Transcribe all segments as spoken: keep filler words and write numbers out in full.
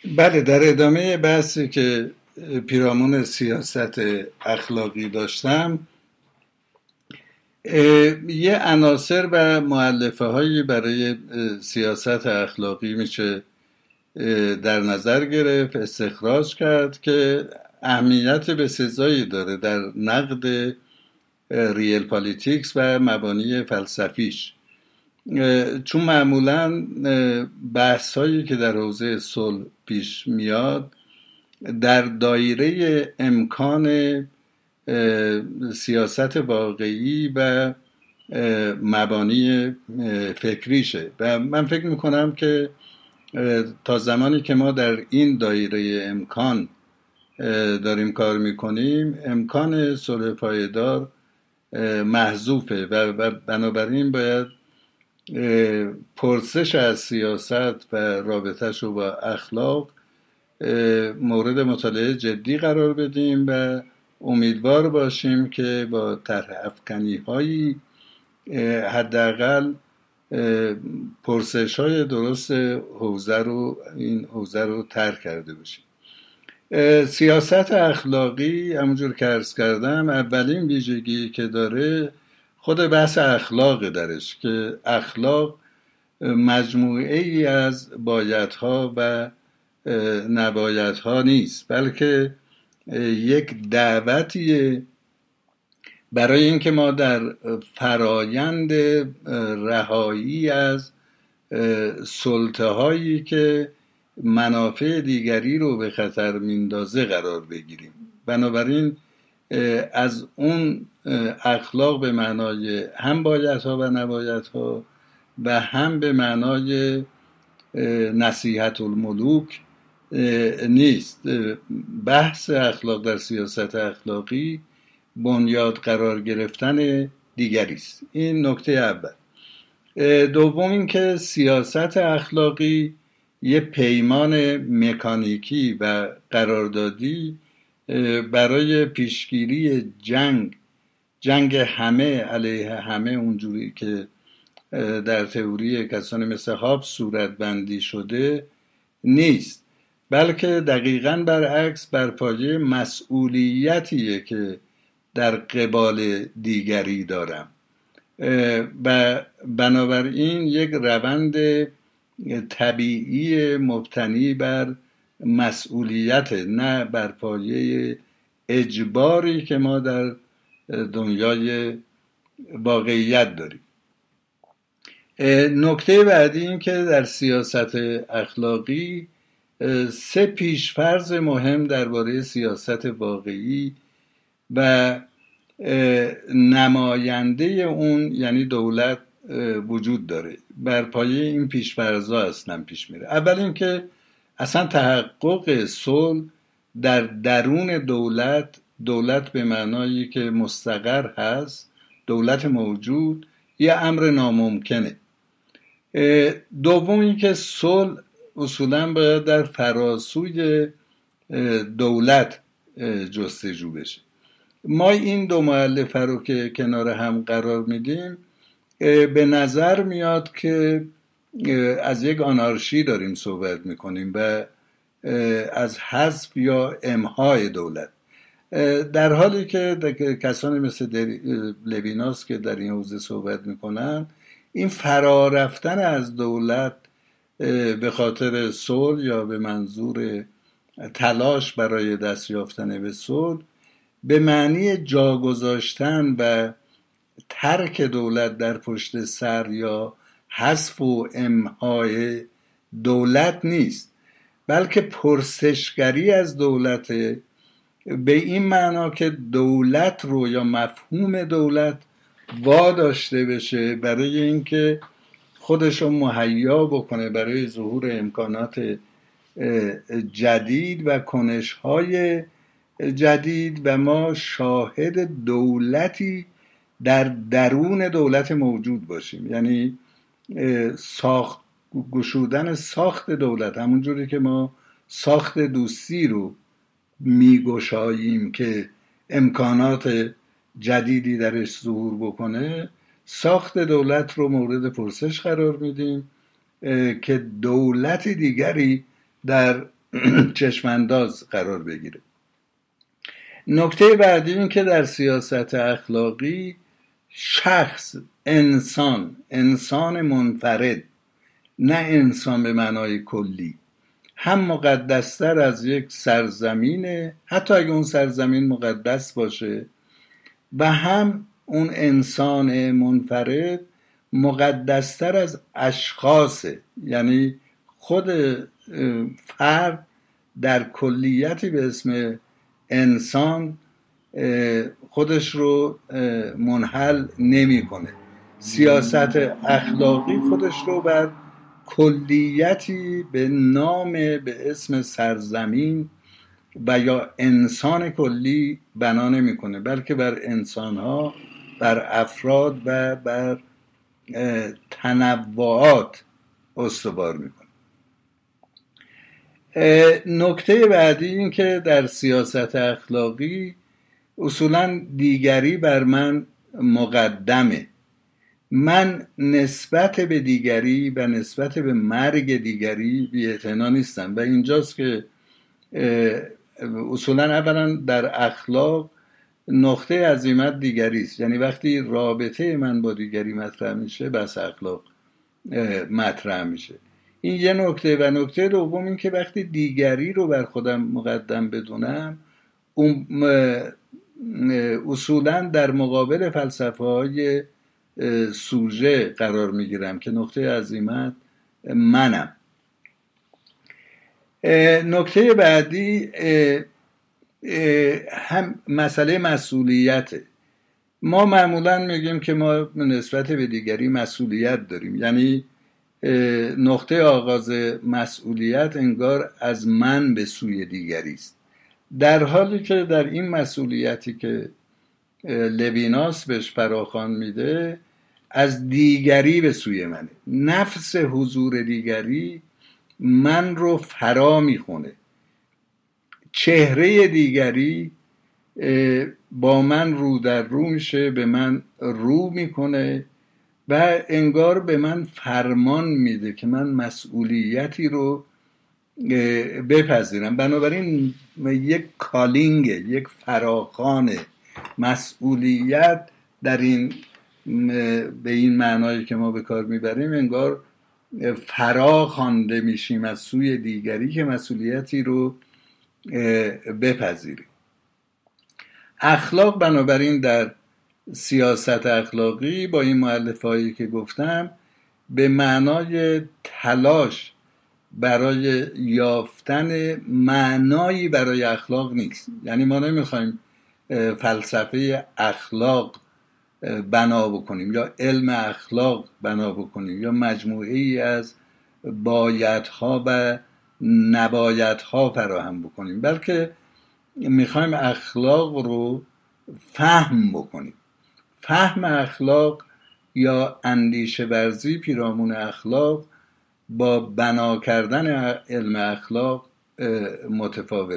بله، در ادامه بحثی که پیرامون سیاست اخلاقی داشتم، یه عناصر و مؤلفه هایی برای سیاست اخلاقی میشه در نظر گرفت، استخراج کرد که اهمیت بسزایی داره در نقد ریل پالیتیکس و مبانی فلسفیش. چون معمولا بحث هایی که در حوزه صلح پیش میاد در دایره امکان سیاست واقعی و مبانی فکریشه و من فکر میکنم که تا زمانی که ما در این دایره امکان داریم کار میکنیم، امکان صلح پایدار محذوفه و بنابراین باید پرسش از سیاست و رابطهش رو با اخلاق مورد مطالعه جدی قرار بدیم و امیدوار باشیم که با طرح افکنی هایی حداقل پرسش های درست حوزه رو این حوزه رو طرح کرده باشیم. سیاست اخلاقی همونجور که عرض کردم اولین ویژگی که داره خود بحث اخلاق درش، که اخلاق مجموعه ای از بایدها و نبایدها نیست، بلکه یک دعوتیه برای اینکه ما در فرایند رهایی از سلطه هایی که منافع دیگری رو به خطر میندازه قرار بگیریم. بنابراین از اون اخلاق به معنای هم بایدها و نبایدها و هم به معنای نصیحت الملوک نیست. بحث اخلاق در سیاست اخلاقی بنیاد قرار گرفتن دیگری است. این نکته اول. دوم این که سیاست اخلاقی یه پیمان مکانیکی و قراردادی برای پیشگیری جنگ جنگ همه علیه همه اونجوری که در تئوری کسانی مثل هابس صورت بندی شده نیست، بلکه دقیقاً برعکس بر پایه مسئولیتیه که در قبال دیگری دارم و بنابراین یک روند طبیعی مبتنی بر مسئولیت، نه بر پایه اجباری که ما در دنیای واقعیت داریم. نکته بعدی این که در سیاست اخلاقی سه پیشفرض مهم درباره سیاست واقعی و نماینده اون یعنی دولت وجود داره. بر پایه این پیشفرض‌ها اصلا پیش میره. اول این که اصلا تحقق صلح در درون دولت، دولت به معنایی که مستقر هست، دولت موجود، یه امر ناممکنه. دوم این که صلح اصولا باید در فراسوی دولت جستجو بشه. ما این دو مؤلفه رو که کنار هم قرار میدیم به نظر میاد که از یک آنارشی داریم صحبت میکنیم و از حذف یا امحای دولت، در حالی که کسانی مثل لویناس که در این حوزه صحبت میکنن این فرارفتن از دولت به خاطر صلح یا به منظور تلاش برای دست یافتن به صلح به معنی جا گذاشتن و ترک دولت در پشت سر یا حذف و امحای دولت نیست، بلکه پرسشگری از دولت به این معنا که دولت رو یا مفهوم دولت واداشته بشه برای اینکه خودش رو مهیا بکنه برای ظهور امکانات جدید و کنش‌های جدید و ما شاهد دولتی در درون دولت موجود باشیم. یعنی ساخت گشودن ساخت دولت، همونجوری که ما ساخت دوستی رو میگشاییم که امکانات جدیدی درش ظهور بکنه، ساخت دولت رو مورد پرسش قرار میدیم که دولت دیگری در چشمانداز قرار بگیره. نکته بعدی این که در سیاست اخلاقی شخص، انسان، انسان منفرد، نه انسان به معنای کلی، هم مقدستر از یک سرزمینه، حتی اگه اون سرزمین مقدس باشه، و هم اون انسان منفرد مقدستر از اشخاصه. یعنی خود فرد در کلیتی به اسم انسان خودش رو منحل نمی‌کنه. سیاست اخلاقی خودش رو بر کلیتی به نام به اسم سرزمین و یا انسان کلی بنا نمی‌کنه، بلکه بر انسان‌ها، بر افراد و بر تنوعات استوار می‌کنه. نکته بعدی این که در سیاست اخلاقی اصولاً دیگری بر من مقدمه. من نسبت به دیگری و نسبت به مرگ دیگری بی‌اعتنا نیستم و اینجاست که اصولاً اولا در اخلاق نقطه عظیمت دیگری است. یعنی وقتی رابطه من با دیگری مطرح میشه بس اخلاق مطرح میشه. این یه نکته. و نکته دوم این که وقتی دیگری رو بر خودم مقدم بدونم، اصولاً در مقابل فلسفه های سوژه قرار میگیرم که نقطه عظیمت منم. نکته بعدی هم مسئله مسئولیته. ما معمولاً میگیم که ما نسبت به دیگری مسئولیت داریم، یعنی نقطه آغاز مسئولیت انگار از من به سوی دیگری است، در حالی که در این مسئولیتی که لویناس بهش فراخوان میده از دیگری به سوی منه. نفس حضور دیگری من رو فرا میخونه. چهره دیگری با من رو در رو میشه، به من رو میکنه و انگار به من فرمان میده که من مسئولیتی رو بپذیرم. بنابراین یک کالینگ، یک فراخوان مسئولیت در این به این معنایی که ما به کار میبریم انگار فرا خوانده میشیم از سوی دیگری که مسئولیتی رو بپذیریم. اخلاق بنابراین در سیاست اخلاقی با این مؤلفه‌ای که گفتم به معنای تلاش برای یافتن معنایی برای اخلاق نیست. یعنی ما نمیخوایم فلسفه اخلاق بنا بکنیم یا علم اخلاق بنا بکنیم یا مجموعه ای از بایدها و نبایدها فراهم بکنیم، بلکه میخوایم اخلاق رو فهم بکنیم. فهم اخلاق یا اندیشه ورزی پیرامون اخلاق با بنا کردن علم اخلاق متفاوت.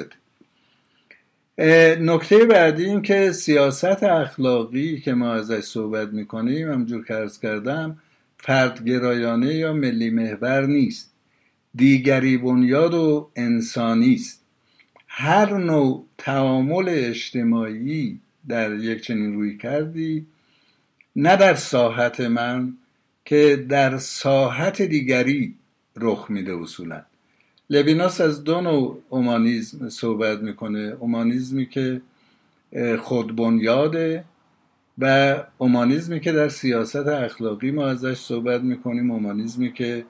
نکته بعدی این که سیاست اخلاقی که ما ازش صحبت میکنیم همونجور که عرض کردم فردگرایانه یا ملی محور نیست، دیگری بنیاد و انسانی است. هر نوع تعامل اجتماعی در یک چنین روی کردی نه در ساحت من که در ساحت دیگری رخ میده. اصولا لویناس از دو نوع اومانیسم صحبت میکنه: اومانیسمی که خودبنیاده و اومانیسمی که در سیاست اخلاقی ما ازش صحبت میکنیم اومانیسمی که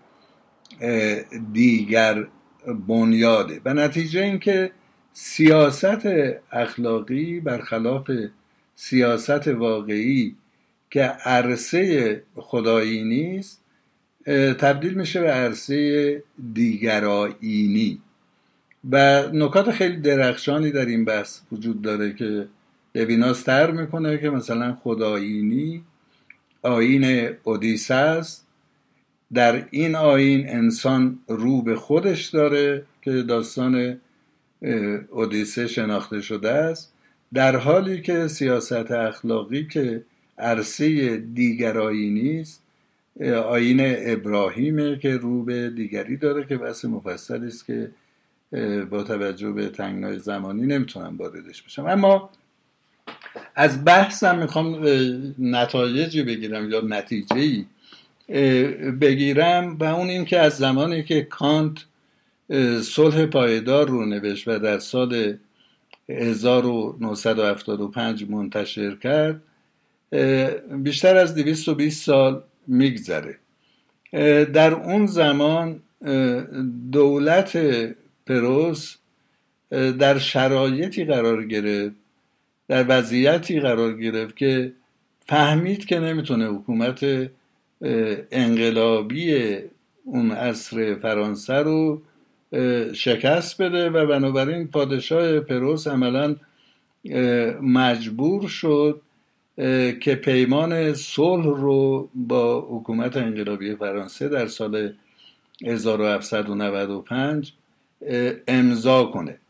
دیگر بنیاده. و نتیجه این که سیاست اخلاقی برخلاف سیاست واقعی که عرصه خدایی نیست تبدیل میشه به عرصه دیگرایینی. و نکات خیلی درخشانی در این بحث وجود داره که لویناس طرح میکنه که مثلا خدایینی آیین اودیسه است. در این آیین انسان رو به خودش داره که داستان اودیسه شناخته شده است، در حالی که سیاست اخلاقی که عرصه دیگرایینی است آیین ابراهیمه که رو به دیگری داره که بحث مفصلی است که با توجه به تنگنای زمانی نمیتونم واردش بشم. اما از بحثم میخوام نتایجی بگیرم یا نتیجه‌ای بگیرم، و اون این که از زمانی که کانت صلح پایدار رو نوشت و در سال هزار و نهصد و هفتاد و پنج منتشر کرد، بیشتر از دویست و بیست سال میگذره. در اون زمان دولت پروس در شرایطی قرار گرفت، در وضعیتی قرار گرفت که فهمید که نمیتونه حکومت انقلابی اون عصر فرانسه رو شکست بده و بنابراین پادشاه پروس عملاً مجبور شد که پیمان صلح رو با حکومت انقلابی فرانسه در سال هزار و هفتصد و نود و پنج امضا کنه.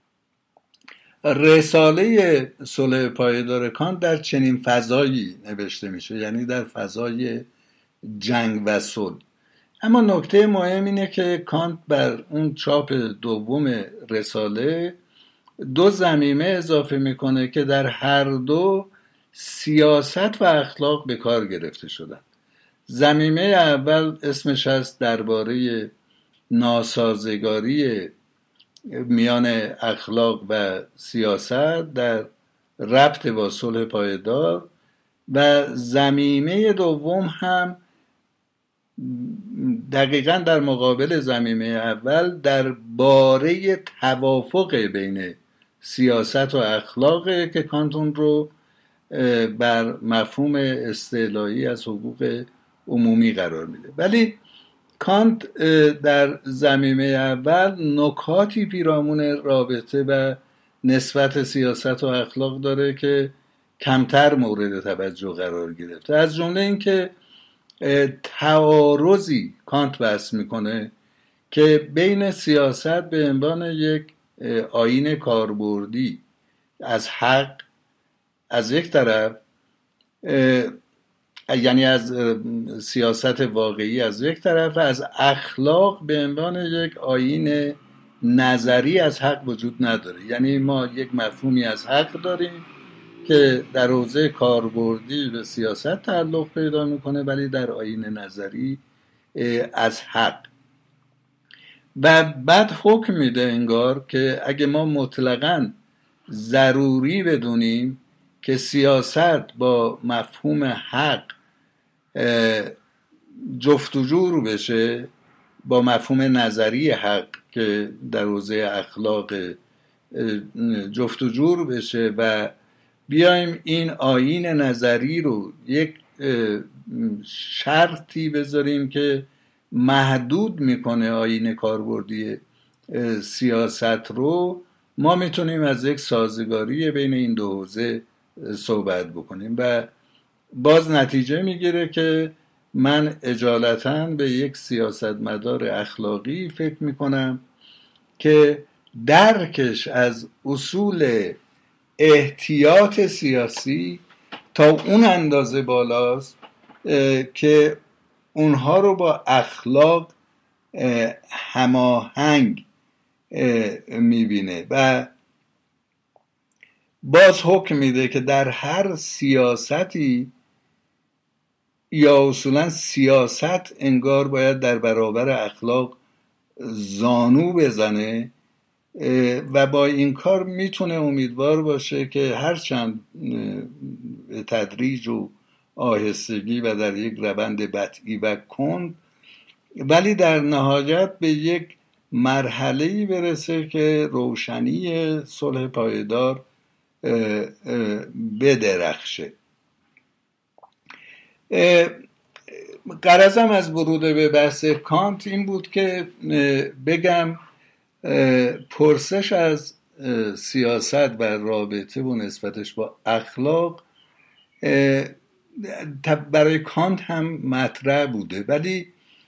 رساله صلح پایدار کانت در چنین فضایی نوشته میشه، یعنی در فضای جنگ و صلح. اما نکته مهم اینه که کانت بر اون چاپ دوم رساله دو ضمیمه اضافه میکنه که در هر دو سیاست و اخلاق به کار گرفته شدن. ضمیمه اول اسمش هست درباره ناسازگاری میان اخلاق و سیاست در ربط با صلح پایدار، و ضمیمه دوم هم دقیقاً در مقابل ضمیمه اول درباره توافق بین سیاست و اخلاق که کانتون رو بر مفهوم استعلایی از حقوق عمومی قرار میده. ولی کانت در ضمیمه اول نکاتی پیرامون رابطه و نسبت سیاست و اخلاق داره که کمتر مورد توجه قرار گرفته. از جمله این که تعارضی کانت بحث میکنه که بین سیاست به عنوان یک آیین کاربردی از حق از یک طرف، یعنی از سیاست واقعی از یک طرف، و از اخلاق به عنوان یک آیین نظری از حق وجود نداره. یعنی ما یک مفهومی از حق داریم که در حوزه کاربردی به سیاست تعلق پیدا میکنه، ولی در آیین نظری از حق. و بعد حکم میده انگار که اگه ما مطلقاً ضروری بدونیم که سیاست با مفهوم حق جفت و جور بشه، با مفهوم نظری حق که در حوزه اخلاق جفت و جور بشه، و بیایم این آیین نظری رو یک شرطی بذاریم که محدود میکنه آیین کاربردی سیاست رو، ما میتونیم از یک سازگاری بین این دو حوزه صحبت بکنیم. و باز نتیجه میگیره که من اجالتاً به یک سیاستمدار اخلاقی فکر میکنم که درکش از اصول احتیاط سیاسی تا اون اندازه بالاست که اونها رو با اخلاق هماهنگ میبینه، و باز حکم میده که در هر سیاستی یا اصولا سیاست انگار باید در برابر اخلاق زانو بزنه، و با این کار میتونه امیدوار باشه که هرچند تدریج و آهستگی و در یک روند بطئی و کند، ولی در نهایت به یک مرحله‌ای برسه که روشنی صلح پایدار بدرخشه. غرضم از ورود به بحث کانت این بود که بگم پرسش از سیاست و رابطه و نسبتش با اخلاق برای کانت هم مطرح بوده، ولی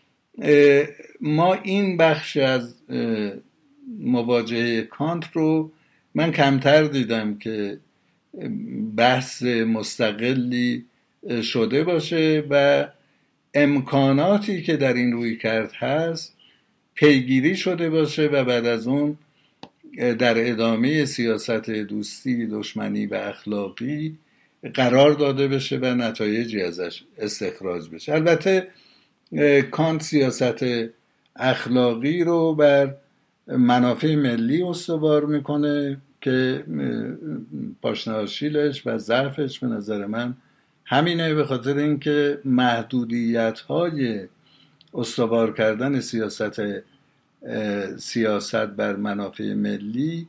ما این بخش از مواجهه کانت رو من کمتر دیدم که بحث مستقلی شده باشه، و امکاناتی که در این رویکرد هست پیگیری شده باشه و بعد از اون در ادامه سیاست دوستی، دشمنی و اخلاقی قرار داده بشه و نتایجی ازش استخراج بشه. البته کانت سیاست اخلاقی رو بر منافع ملی استوار میکنه که پاشنهاشیلش و ضعفش به نظر من همینه، به خاطر اینکه محدودیت های استوار کردن سیاست سیاست بر منافع ملی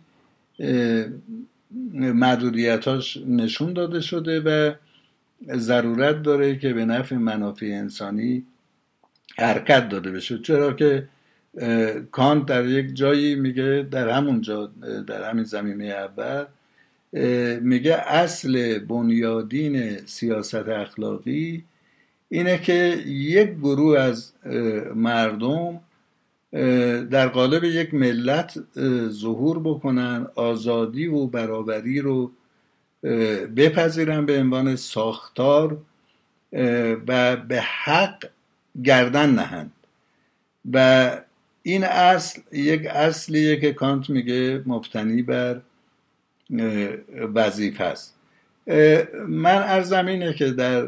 محدودیتاش نشون داده شده و ضرورت داره که به نفع منافع انسانی حرکت داده بشه. چرا که کانت در یک جایی میگه، در همون جا، در همین زمینه اول میگه اصل بنیادین سیاست اخلاقی اینه که یک گروه از مردم در قالب یک ملت ظهور بکنن، آزادی و برابری رو بپذیرن به عنوان ساختار و به حق گردن نهند. و این اصل یک اصلیه که کانت میگه مبتنی بر وظیفه است. من عرضم اینه که در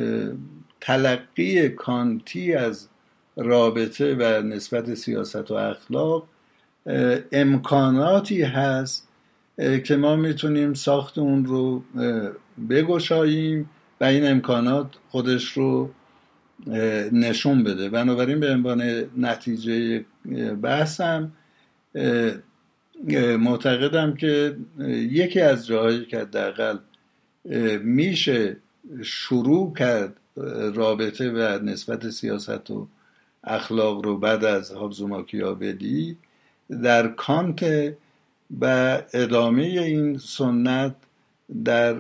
تلقی کانتی از رابطه و نسبت سیاست و اخلاق امکاناتی هست که ما میتونیم ساخت اون رو بگشاییم و این امکانات خودش رو نشون بده. بنابراین به عنوان نتیجه بحثم معتقدم که یکی از جاهایی که حداقل میشه شروع کرد رابطه و نسبت سیاست و اخلاق رو بعد از هابز و ماکیاولی در کانت و ادامه این سنت در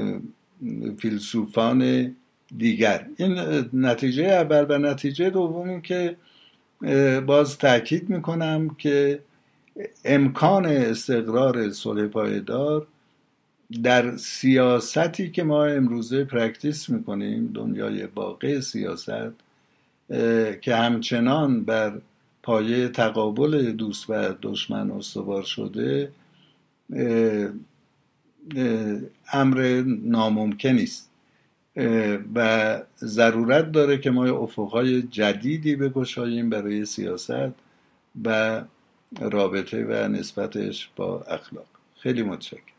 فیلسوفان دیگر. این نتیجه اول. و نتیجه دومی که باز تأکید میکنم که امکان استقرار صلح پایدار در سیاستی که ما امروزه پرکتیس میکنیم، دنیای واقع سیاست که همچنان بر پایه تقابل دوست و دشمن استوار شده، امر ناممکنی است و ضرورت داره که ما افقهای جدیدی بگشاییم برای سیاست و رابطه و نسبتش با اخلاق. خیلی متشکرم.